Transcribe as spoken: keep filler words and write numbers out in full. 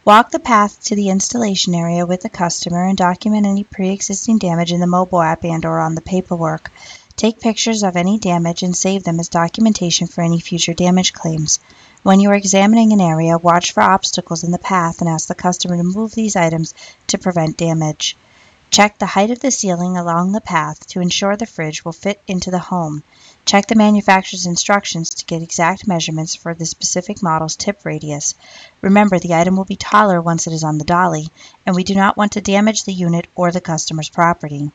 Walk the path to the installation area with the customer and document any pre-existing damage in the mobile app and or on the paperwork. Take pictures of any damage and save them as documentation for any future damage claims. When you are examining an area, watch for obstacles in the path and ask the customer to move these items to prevent damage. Check the height of the ceiling along the path to ensure the fridge will fit into the home. Check the manufacturer's instructions to get exact measurements for the specific model's tip radius. Remember, the item will be taller once it is on the dolly, and we do not want to damage the unit or the customer's property.